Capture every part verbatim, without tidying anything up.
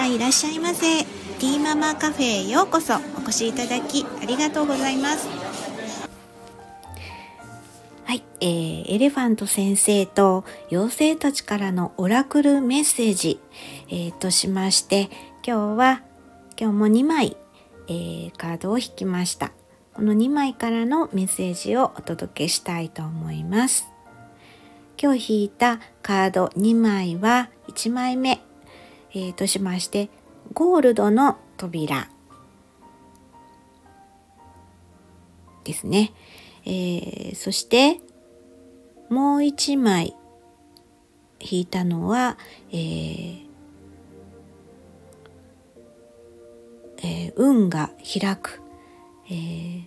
はいらっしゃいませ。ティーママカフェへようこそお越しいただきありがとうございます。はい、えー、エレファント先生と妖精たちからのオラクルメッセージ、えー、としまして、今日は今日もにまい、えー、カードを引きました。このにまいからのメッセージをお届けしたいと思います。今日引いたカードにまいはいちまいめ、えー、としまして、ゴールドの扉ですね。えー、そしてもういちまい引いたのは、えーえー、運が開く、えー、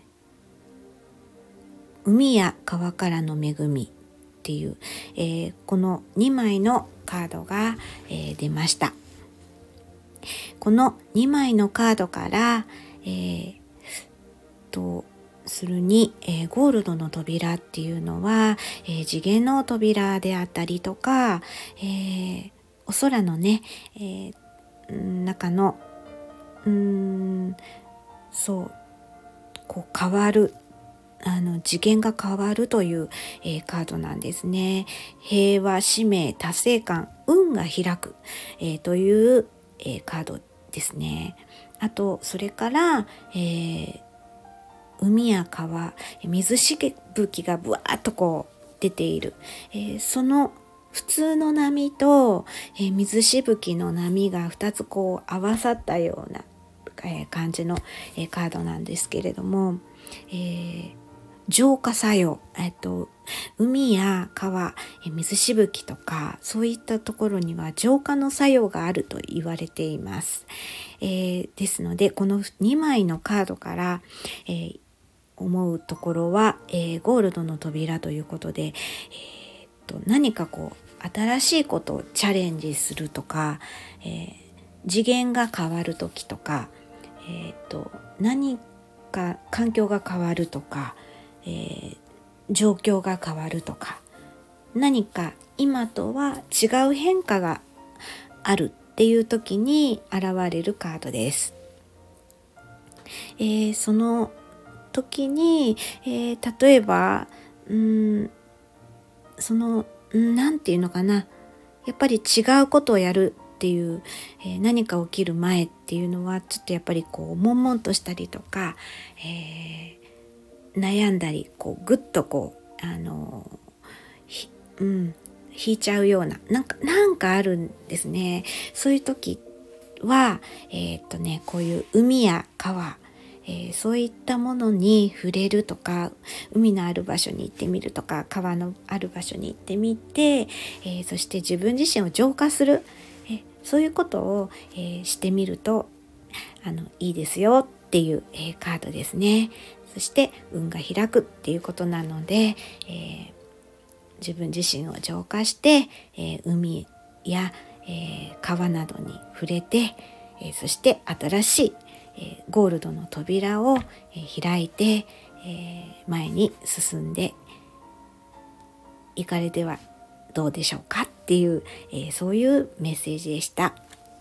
海や川からの恵みっていう、えー、このにまいのカードが、えー、出ました。このにまいのカードから、えー、とするに、えー、ゴールドの扉っていうのは、えー、次元の扉であったりとか、えー、お空のね、えー、中のうーんそうこう変わるあの次元が変わるという、えー、カードなんですね。平和、使命、達成感、運が開く、えー、という、えー、カードですね。あとそれから、えー、海や川、水しぶきがぶわーっとこう出ている、えー、その普通の波と、えー、水しぶきの波がふたつこう合わさったような、えー、感じの、えー、カードなんですけれども、えー、浄化作用、えっと、海や川、えー、水しぶきとかそういったところには浄化の作用があると言われています。えー、ですのでこのにまいのカードから、えー思うところは、えー、ゴールドの扉ということで、えー、っと何かこう新しいことをチャレンジするとか、えー、次元が変わる時とか、えー、っと何か環境が変わるとか、えー、状況が変わるとか、何か今とは違う変化があるっていう時に現れるカードです。えー、その時に、えー、例えばうーんそのなんていうのかな、やっぱり違うことをやるっていう、えー、何か起きる前っていうのはちょっとやっぱりこう悶々としたりとか、えー、悩んだりこうぐっとこうあのひ、うん、引いちゃうようななんかなんかあるんですね。そういう時はえー、っとねこういう海や川、えー、そういったものに触れるとか、海のある場所に行ってみるとか、川のある場所に行ってみて、えー、そして自分自身を浄化する、えー、そういうことを、えー、してみるとあのいいですよっていう、えー、カードですね。そして運が開くっていうことなので、えー、自分自身を浄化して、えー、海や、えー、川などに触れて、えー、そして新しいえー、ゴールドの扉を、えー、開いて、えー、前に進んでいかれてはどうでしょうかっていう、えー、そういうメッセージでした。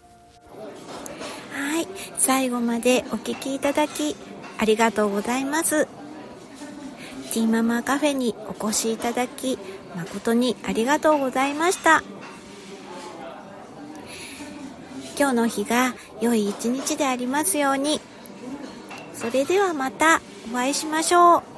はい、最後までお聞きいただきありがとうございます。ティーママカフェにお越しいただき誠にありがとうございました。今日の日が良い一日でありますように。それではまたお会いしましょう。